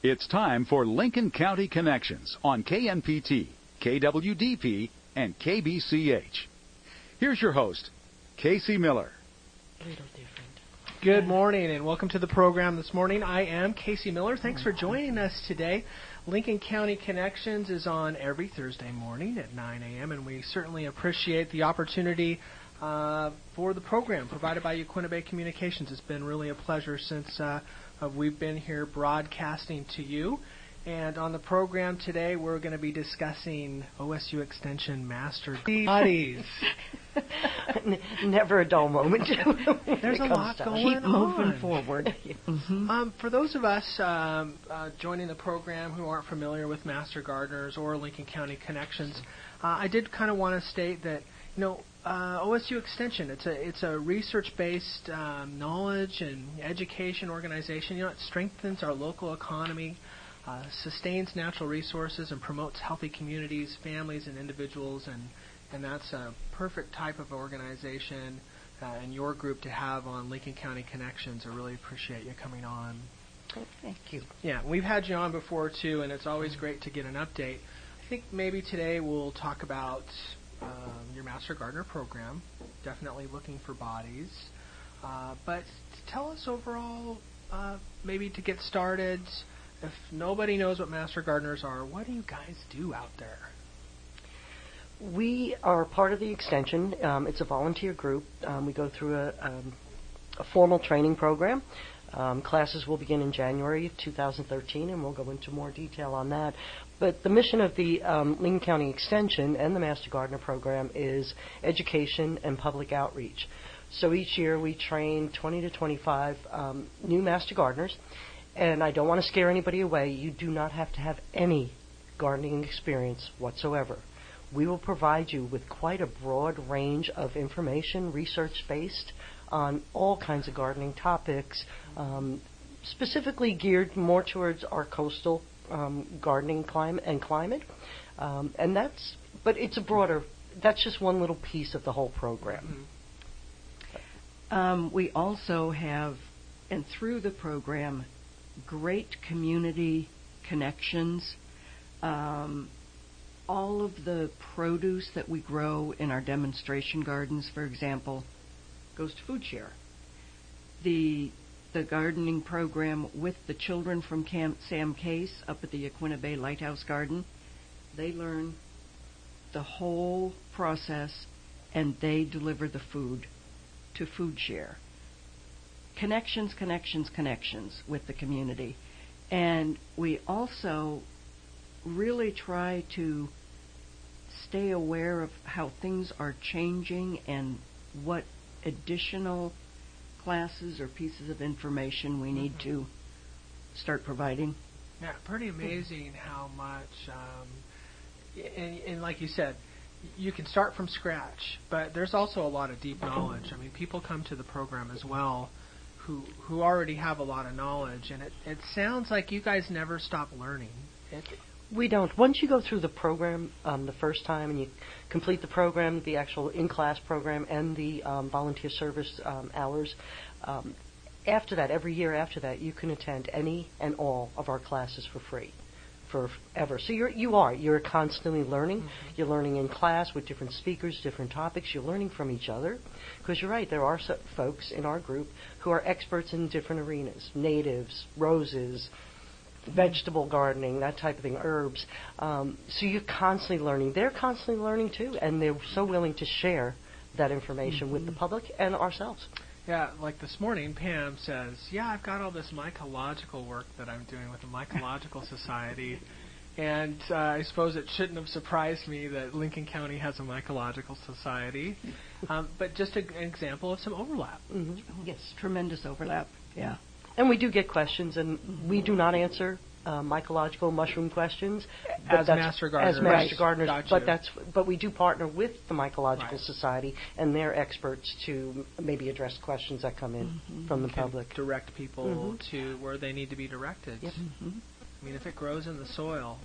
It's time for Lincoln County Connections on KNPT, KWDP, and KBCH. Here's your host, Casey Miller. A little different. Good morning and welcome to the program this morning. I am Casey Miller. Thanks for joining us today. Lincoln County Connections is on every Thursday morning at 9 a.m. and we certainly appreciate the opportunity for the program provided by Yaquina Bay Communications. It's been really a pleasure since we've been here broadcasting to you. And on the program today, we're going to be discussing OSU Extension Master Bodies. Never a dull moment. There's a lot going on. Keep moving forward. For those of us joining the program who aren't familiar with Master Gardeners or Lincoln County Connections, I did kind of want to state that, OSU Extension, it's a research-based knowledge and education organization. It strengthens our local economy, sustains natural resources, and promotes healthy communities, families, and individuals, and that's a perfect type of organization and your group to have on Lincoln County Connections. I really appreciate you coming on. Thank you. Yeah, we've had you on before, too, and it's always great to get an update. I think maybe today we'll talk about your Master Gardener program, definitely looking for bodies. But tell us overall, maybe to get started, if nobody knows what Master Gardeners are, what do you guys do out there? We are part of the Extension. It's a volunteer group. We go through a formal training program. Classes will begin in January of 2013, and we'll go into more detail on that. But the mission of the Lincoln County Extension and the Master Gardener program is education and public outreach. So each year we train 20 to 25 new Master Gardeners. And I don't want to scare anybody away. You do not have to have any gardening experience whatsoever. We will provide you with quite a broad range of information, research-based, on all kinds of gardening topics, specifically geared more towards our coastal gardening climate. But it's a broader, that's just one little piece of the whole program. We also have, and through the program, great community connections. All of the produce that we grow in our demonstration gardens, for example, goes to Food Share. The gardening program with the children from Camp Sam Case up at the Yaquina Bay Lighthouse Garden, they learn the whole process and they deliver the food to Food Share. Connections with the community. And we also really try to stay aware of how things are changing and what additional classes or pieces of information we need to start providing. Yeah, pretty amazing how much, and like you said, you can start from scratch, but there's also a lot of deep knowledge. I mean, people come to the program as well who already have a lot of knowledge, and it sounds like you guys never stop learning. We don't. Once you go through the program the first time and you complete the program, the actual in-class program and the volunteer service hours, after that, every year after that, you can attend any and all of our classes for free. Forever. So you're constantly learning. Mm-hmm. You're learning in class with different speakers, different topics. You're learning from each other. Because you're right, there are folks in our group who are experts in different arenas. Natives, roses, vegetable gardening, that type of thing, herbs. So you're constantly learning. They're constantly learning too, and they're so willing to share that information with the public and ourselves. Yeah, like this morning, Pam says, I've got all this mycological work that I'm doing with the Mycological Society, and I suppose it shouldn't have surprised me that Lincoln County has a Mycological Society, but just an example of some overlap. Mm-hmm. Yes, tremendous overlap, yeah. And we do get questions, and we do not answer mycological mushroom questions as Master Gardeners. But we do partner with the Mycological Society and their experts to maybe address questions that come in from the public. Direct people to where they need to be directed. Yep. I mean, if it grows in the soil,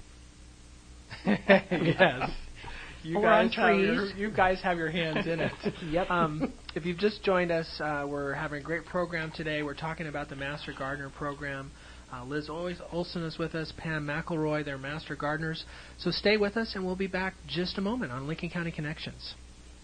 yes. You guys have your hands in it. Yep. If you've just joined us, we're having a great program today. We're talking about the Master Gardener program. Liz Olson is with us, Pam McElroy, they're Master Gardeners. So stay with us, and we'll be back just a moment on Lincoln County Connections.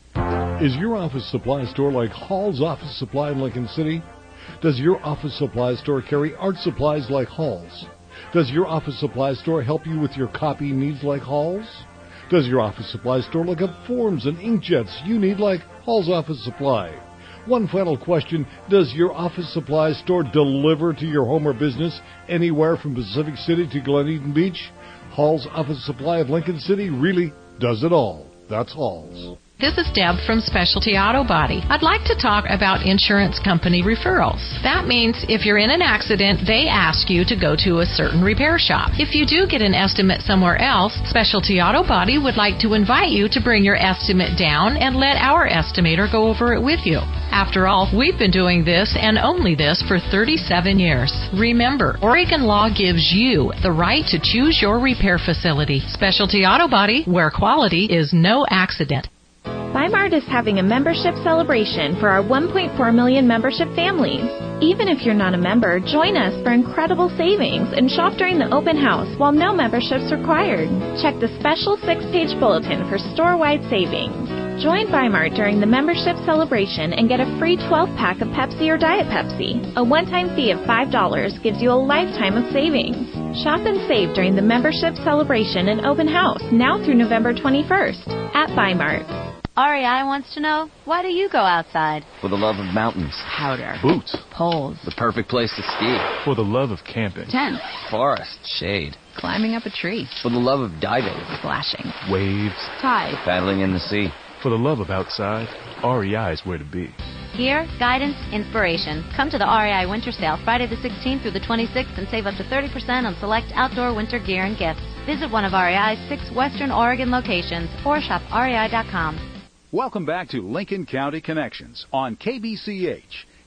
Is your office supply store like Hall's Office Supply in Lincoln City? Does your office supply store carry art supplies like Hall's? Does your office supply store help you with your copy needs like Hall's? Does your office supply store look up forms and inkjets you need like Hall's Office Supply? One final question, does your office supply store deliver to your home or business anywhere from Pacific City to Glen Eden Beach? Hall's Office Supply of Lincoln City really does it all. That's Hall's. This is Deb from Specialty Auto Body. I'd like to talk about insurance company referrals. That means if you're in an accident, they ask you to go to a certain repair shop. If you do get an estimate somewhere else, Specialty Auto Body would like to invite you to bring your estimate down and let our estimator go over it with you. After all, we've been doing this and only this for 37 years. Remember, Oregon law gives you the right to choose your repair facility. Specialty Auto Body, where quality is no accident. Weimart is having a membership celebration for our 1.4 million membership families. Even if you're not a member, join us for incredible savings and shop during the open house while no membership's required. Check the special 6-page bulletin for store-wide savings. Join Weimart during the membership celebration and get a free 12-pack of Pepsi or Diet Pepsi. A one-time fee of $5 gives you a lifetime of savings. Shop and save during the membership celebration and open house now through November 21st at Weimart. REI wants to know, why do you go outside? For the love of mountains. Powder. Boots. Poles. The perfect place to ski. For the love of camping. Tents. Forest. Shade. Climbing up a tree. For the love of diving. Splashing. Waves. Tide. Paddling in the sea. For the love of outside, REI is where to be. Gear, guidance, inspiration. Come to the REI Winter Sale Friday the 16th through the 26th and save up to 30% on select outdoor winter gear and gifts. Visit one of REI's 6 Western Oregon locations or shop rei.com. Welcome back to Lincoln County Connections on KBCH,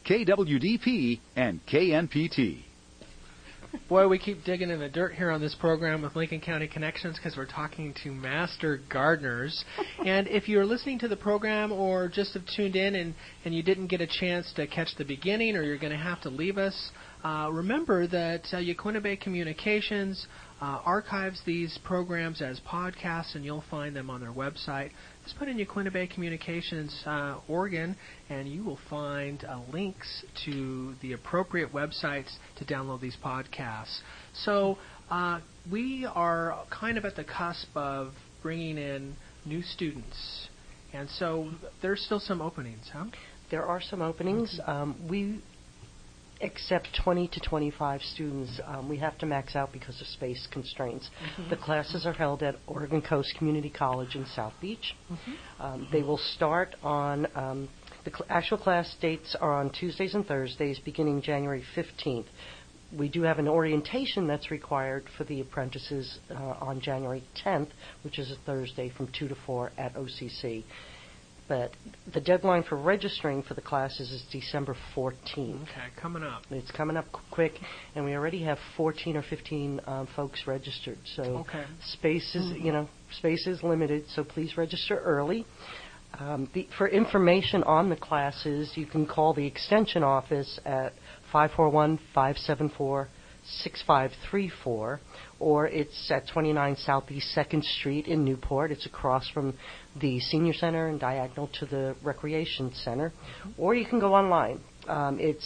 KWDP, and KNPT. Boy, we keep digging in the dirt here on this program with Lincoln County Connections because we're talking to Master Gardeners. And if you're listening to the program or just have tuned in and you didn't get a chance to catch the beginning or you're going to have to leave us, remember that Yaquina Bay Communications archives these programs as podcasts, and you'll find them on their website. Just put in Yaquina Bay Communications, Oregon, and you will find links to the appropriate websites to download these podcasts. So we are kind of at the cusp of bringing in new students, and so there's still some openings, huh? There are some openings. We accept 20 to 25 students. We have to max out because of space constraints. The classes are held at Oregon Coast Community College in South Beach. They will start on, the actual class dates are on Tuesdays and Thursdays beginning January 15th. We do have an orientation that's required for the apprentices on January 10th, which is a Thursday from 2 to 4 at OCC. But the deadline for registering for the classes is December 14th. Okay, coming up. It's coming up quick, and we already have 14 or 15 folks registered. So space is limited, so please register early. For information on the classes, you can call the Extension office at 541-574-6534, or it's at 29 Southeast 2nd Street in Newport. It's across from the Senior Center and diagonal to the Recreation Center. Or you can go online. It's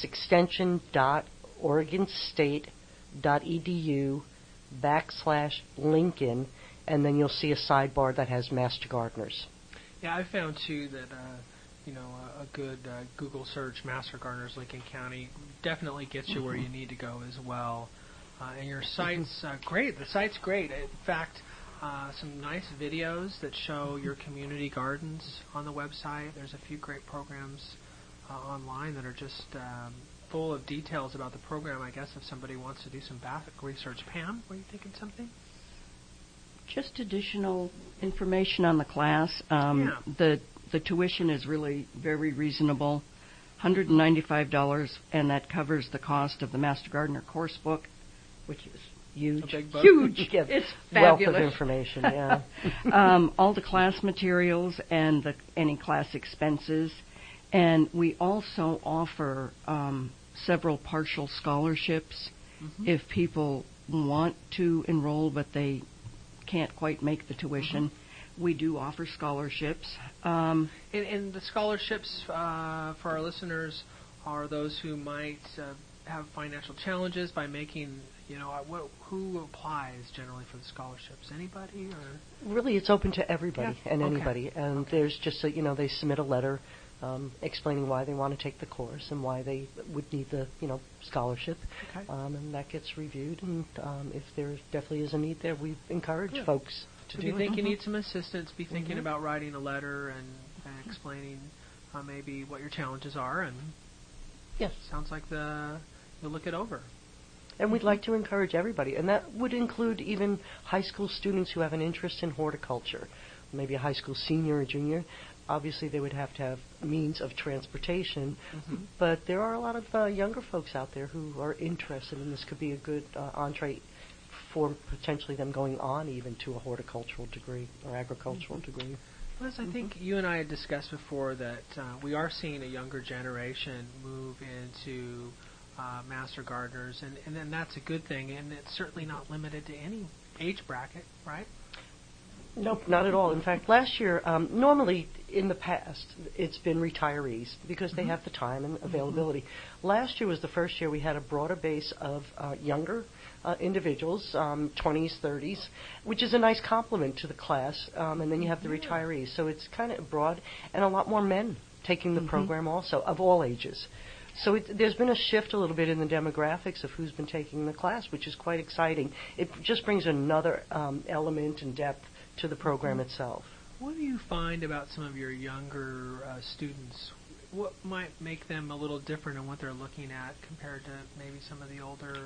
extension.oregonState.edu/Lincoln, and then you'll see a sidebar that has Master Gardeners. Yeah, I found, too, that a good Google search, Master Gardeners Lincoln County, definitely gets you where you need to go as well. And your site's great. The site's great. In fact, some nice videos that show your community gardens on the website. There's a few great programs online that are just full of details about the program, I guess, if somebody wants to do some basic research. Pam, were you thinking something? Just additional information on the class. The tuition is really very reasonable, $195, and that covers the cost of the Master Gardener course book, which is huge. A big book. Huge. It's fabulous. Wealth of information, yeah. All the class materials and any class expenses. And we also offer several partial scholarships If people want to enroll but they can't quite make the tuition, we do offer scholarships. And the scholarships for our listeners are those who might have financial challenges by making, who applies generally for the scholarships? Anybody? Or? Really, it's open to everybody and Okay. anybody. And there's just, they submit a letter explaining why they want to take the course and why they would need the, scholarship. Okay. And that gets reviewed. And if there definitely is a need there, we encourage folks to If do you it. think you need some assistance, be thinking about writing a letter and explaining maybe what your challenges are. And Yes. sounds like you'll look it over. And we'd like to encourage everybody. And that would include even high school students who have an interest in horticulture, maybe a high school senior or junior. Obviously, they would have to have means of transportation. But there are a lot of younger folks out there who are interested, and this could be a good entree for potentially them going on even to a horticultural degree or agricultural degree. Liz, I think you and I had discussed before that we are seeing a younger generation move into master gardeners, and that's a good thing, and it's certainly not limited to any age bracket, right? Nope, not at all. In fact, last year, normally in the past, it's been retirees because they have the time and availability. Last year was the first year we had a broader base of younger individuals, 20s, 30s, which is a nice complement to the class. And then you have the retirees. So it's kind of broad, and a lot more men taking the program also, of all ages. So there's been a shift a little bit in the demographics of who's been taking the class, which is quite exciting. It just brings another element and depth to the program itself. What do you find about some of your younger students? What might make them a little different in what they're looking at compared to maybe some of the older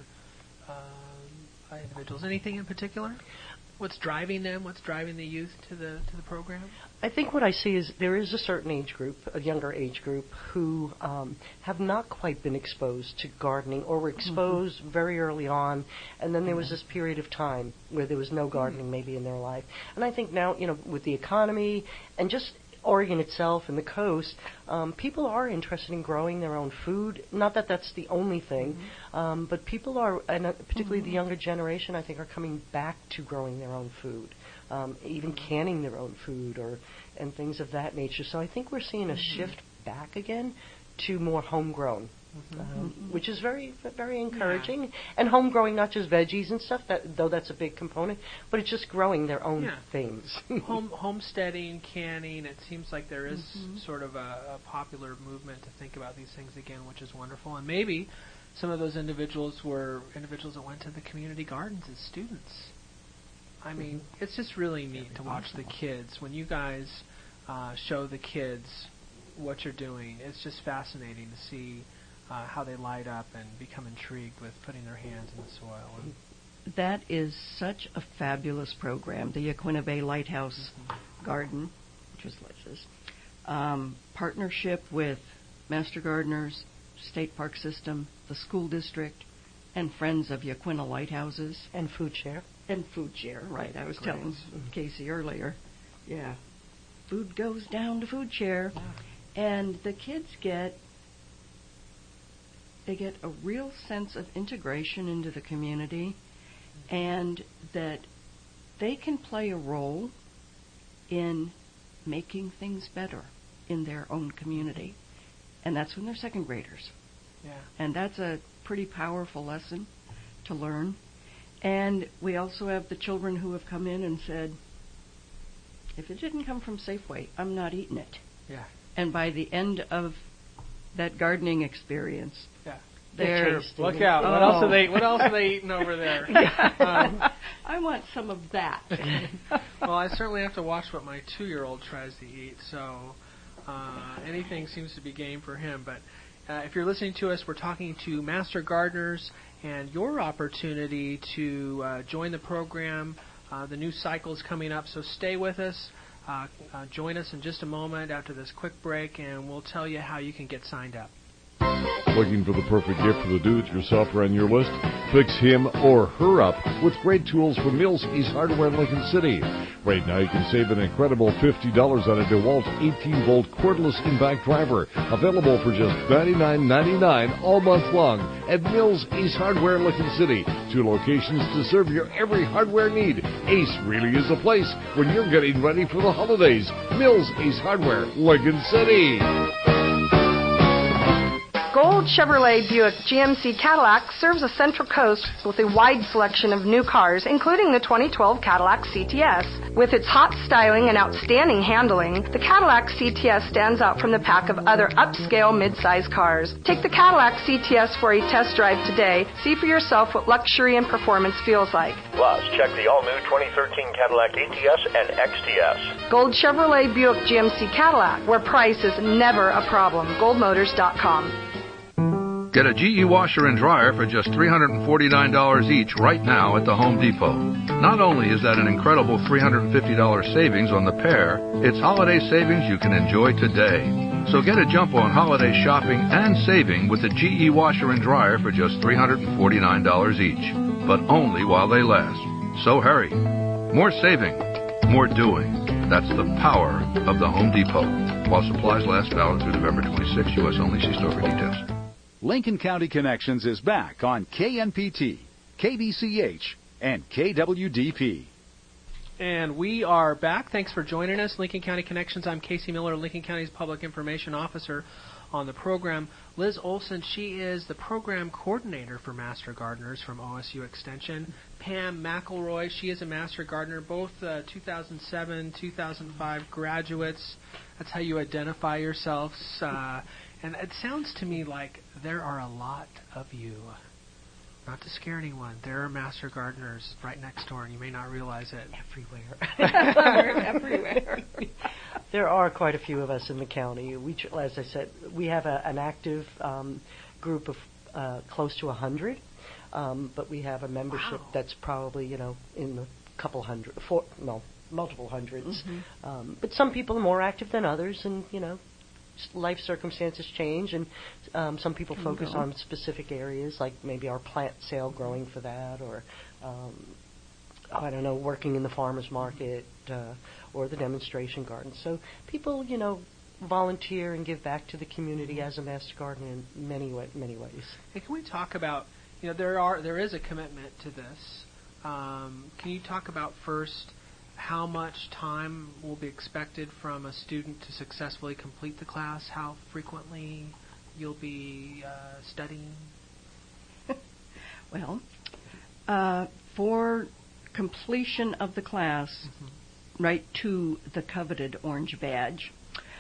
individuals? Anything in particular? What's driving them? What's driving the youth to the program? I think what I see is there is a certain age group, a younger age group, who have not quite been exposed to gardening or were exposed very early on, and then there was this period of time where there was no gardening maybe in their life. And I think now, with the economy and just Oregon itself and the coast, people are interested in growing their own food. Not that that's the only thing, but people are, and particularly the younger generation, I think, are coming back to growing their own food, even canning their own food and things of that nature. So I think we're seeing a shift back again to more homegrown. Which is very, very encouraging. Yeah. And home growing, not just veggies and stuff, though that's a big component, but it's just growing their own things. Homesteading, canning, it seems like there is sort of a popular movement to think about these things again, which is wonderful. And maybe some of those individuals were individuals that went to the community gardens as students. I mean, it's just really neat to watch the kids. When you guys show the kids what you're doing, it's just fascinating to see how they light up and become intrigued with putting their hands in the soil. That is such a fabulous program, the Yaquina Bay Lighthouse Garden, which is Liz's, partnership with Master Gardeners, State Park System, the school district, and Friends of Yaquina Lighthouses. And Food Share. And Food Share, right. I was telling Casey earlier. Yeah. Food goes down to Food Share. Yeah. And the kids get a real sense of integration into the community, and that they can play a role in making things better in their own community. And that's when they're second graders. Yeah. And that's a pretty powerful lesson to learn. And we also have the children who have come in and said, if it didn't come from Safeway, I'm not eating it. Yeah. And by the end of that gardening experience, they're look out! What else are they eating over there? I want some of that. Well, I certainly have to watch what my 2-year-old tries to eat. So anything seems to be game for him. But if you're listening to us, we're talking to Master Gardeners and your opportunity to join the program. The new cycle is coming up, so stay with us. Join us in just a moment after this quick break, and we'll tell you how you can get signed up. Looking for the perfect gift for the do-it-yourselfer on your list? Fix him or her up with great tools from Mills East Hardware in Lincoln City. Right now you can save an incredible $50 on a DeWalt 18-volt cordless impact driver, available for just $99.99 all month long at Mills East Hardware in Lincoln City. 2 locations to serve your every hardware need. Ace really is a place when you're getting ready for the holidays. Mills East Hardware, Lincoln City. Gold Chevrolet Buick GMC Cadillac serves the Central Coast with a wide selection of new cars, including the 2012 Cadillac CTS. With its hot styling and outstanding handling, the Cadillac CTS stands out from the pack of other upscale midsize cars. Take the Cadillac CTS for a test drive today. See for yourself what luxury and performance feels like. Plus, check the all-new 2013 Cadillac ATS and XTS. Gold Chevrolet Buick GMC Cadillac, where price is never a problem. GoldMotors.com. Get a GE washer and dryer for just $349 each right now at the Home Depot. Not only is that an incredible $350 savings on the pair, it's holiday savings you can enjoy today. So get a jump on holiday shopping and saving with the GE washer and dryer for just $349 each, but only while they last. So hurry. More saving, more doing. That's the power of the Home Depot. While supplies last, valid through November 26, U.S. only. See store for details. Lincoln County Connections is back on KNPT, KBCH, and KWDP. And we are back. Thanks for joining us. Lincoln County Connections. I'm Casey Miller, Lincoln County's Public Information Officer on the program. Liz Olson, she is the program coordinator for Master Gardeners from OSU Extension. Pam McElroy, she is a Master Gardener, both 2007, 2005 graduates. That's how you identify yourselves. And it sounds to me like there are a lot of you. Not to scare anyone, there are Master Gardeners right next door, and you may not realize it. Everywhere. Everywhere. There are quite a few of us in the county. As I said, we have an active group of close to 100, but we have a membership that's probably, in the couple hundred, multiple hundreds. Mm-hmm. But some people are more active than others, and, life circumstances change, and some people focus on specific areas, like maybe our plant sale, growing for that, or working in the farmers market or the demonstration garden. So people, volunteer and give back to the community as a Master Gardener in many ways. Hey, can we talk about? There is a commitment to this. Can you talk about first how much time will be expected from a student to successfully complete the class? How frequently you'll be studying? Well, for completion of the class, right to the coveted orange badge,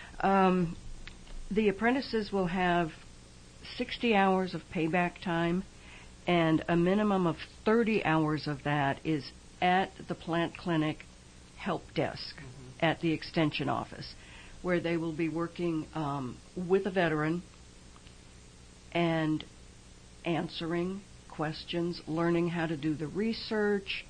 the apprentices will have 60 hours of payback time, and a minimum of 30 hours of that is at the plant clinic help desk at the extension office, where they will be working with a veteran and answering questions, learning how to do the research,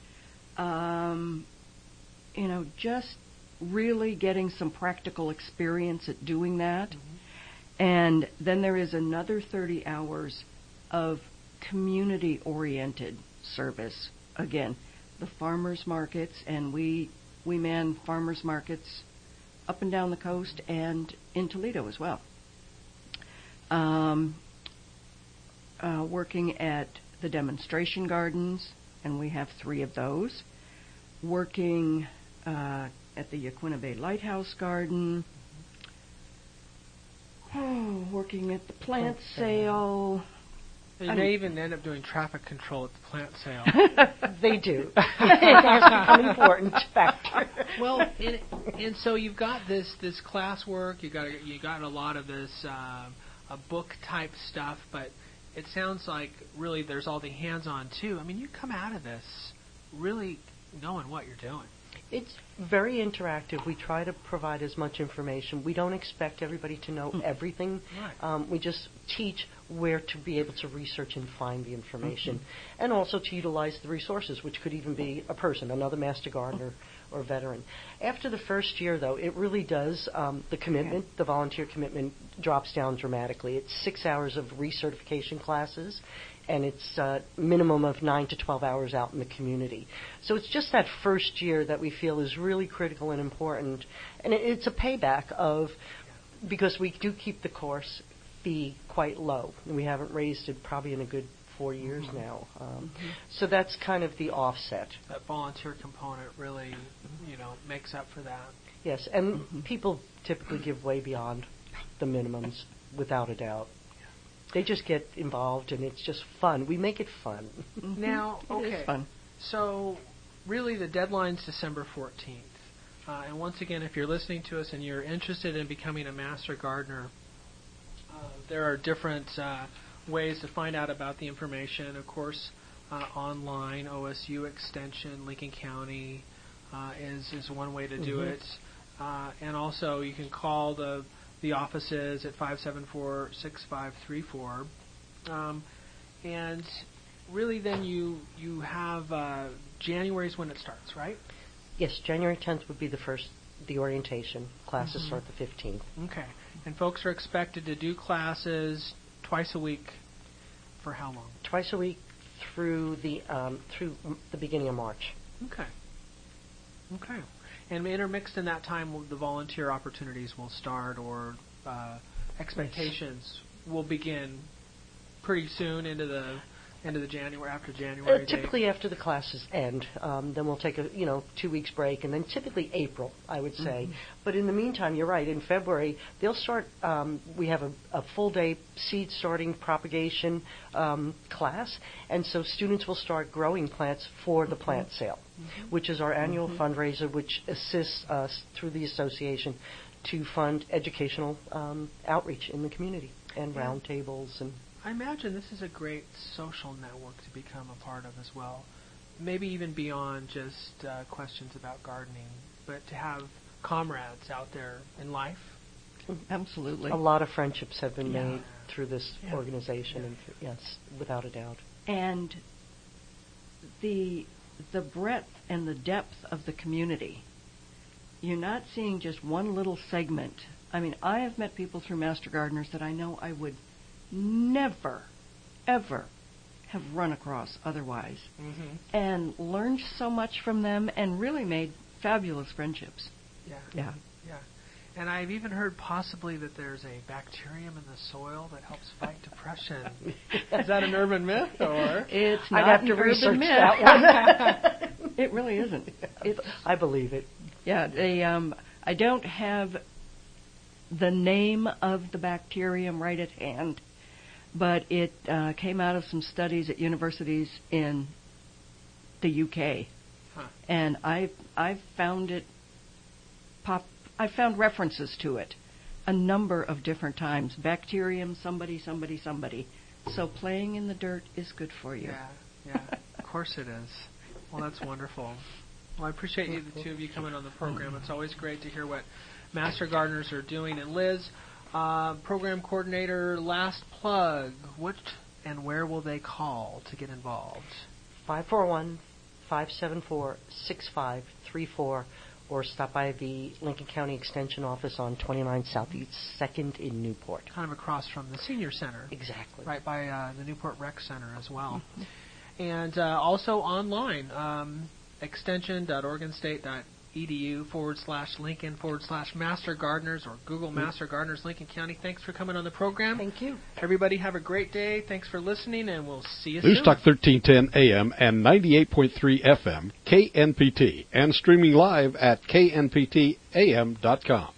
just really getting some practical experience at doing that. And then there is another 30 hours of community-oriented service. Again, the farmers markets, and we man farmers markets up and down the coast and in Toledo as well. Working at the demonstration gardens, and we have 3 of those. Working at the Yaquina Bay Lighthouse Garden. Working at the plant sale. You may even end up doing traffic control at the plant sale. They do. It has become an important factor. Well, and so you've got this classwork. You got a lot of this a book type stuff, but it sounds like really there's all the hands-on too. I mean, you come out of this really knowing what you're doing. It's very interactive. We try to provide as much information. We don't expect everybody to know everything. Right. We just teach where to be able to research and find the information, and also to utilize the resources, which could even be a person, another master gardener or veteran. After the first year, though, it really does, the commitment, the volunteer commitment drops down dramatically. It's 6 hours of recertification classes, and it's a minimum of 9 to 12 hours out in the community. So it's just that first year that we feel is really critical and important. And it's a payback of, because we do keep the course fee quite low. And we haven't raised it probably in a good 4 years now. So that's kind of the offset. That volunteer component really, makes up for that. Yes, and people typically give way beyond the minimums, without a doubt. They just get involved, and it's just fun. We make it fun. Now, okay. It is fun. So, really, the deadline's December 14th. And once again, if you're listening to us and you're interested in becoming a master gardener, there are different ways to find out about the information. Of course, online, OSU Extension, Lincoln County is one way to do it. And also, you can call the offices at 574-6534. And really then you have January's when it starts, right? Yes, January 10th would be the orientation. Classes start the 15th. Okay. And folks are expected to do classes twice a week for how long? Twice a week through the beginning of March. Okay. And intermixed in that time, the volunteer opportunities will start, or expectations will begin pretty soon into the January, after January. Typically after the classes end, then we'll take a 2 weeks break, and then typically April, I would say. But in the meantime, you're right. In February, they'll start. We have a full day seed starting propagation class, and so students will start growing plants for the plant sale, which is our annual fundraiser, which assists us through the association to fund educational outreach in the community and roundtables and. I imagine this is a great social network to become a part of as well. Maybe even beyond just questions about gardening, but to have comrades out there in life. Absolutely. A lot of friendships have been made through this organization, and yes, without a doubt. And the breadth and the depth of the community. You're not seeing just one little segment. I mean, I have met people through Master Gardeners that I know I would never, ever have run across otherwise, and learned so much from them, and really made fabulous friendships. Yeah. And I've even heard possibly that there's a bacterium in the soil that helps fight depression. Is that an urban myth, or it's not? I'd have to research myth. that one. It really isn't. I believe it. Yeah, I don't have the name of the bacterium right at hand, but it came out of some studies at universities in the UK, and I found it I found references to it a number of different times. Bacterium, somebody. So playing in the dirt is good for you. Yeah, of course it is. Well, that's wonderful. Well, I appreciate the two of you coming on the program. It's always great to hear what Master Gardeners are doing. And Liz, program coordinator, last plug. What and where will they call to get involved? 541-574-6534, or stop by the Lincoln County Extension office on 29 Southeast 2nd in Newport. Kind of across from the Senior Center. Exactly. Right by the Newport Rec Center as well. And also online, extension.oregonstate.edu/Lincoln/Master Gardeners, or Google Master Gardeners Lincoln County. Thanks for coming on the program. Thank you. Everybody have a great day. Thanks for listening, and we'll see you soon. News Talk 1310 AM and 98.3 FM, KNPT, and streaming live at knptam.com.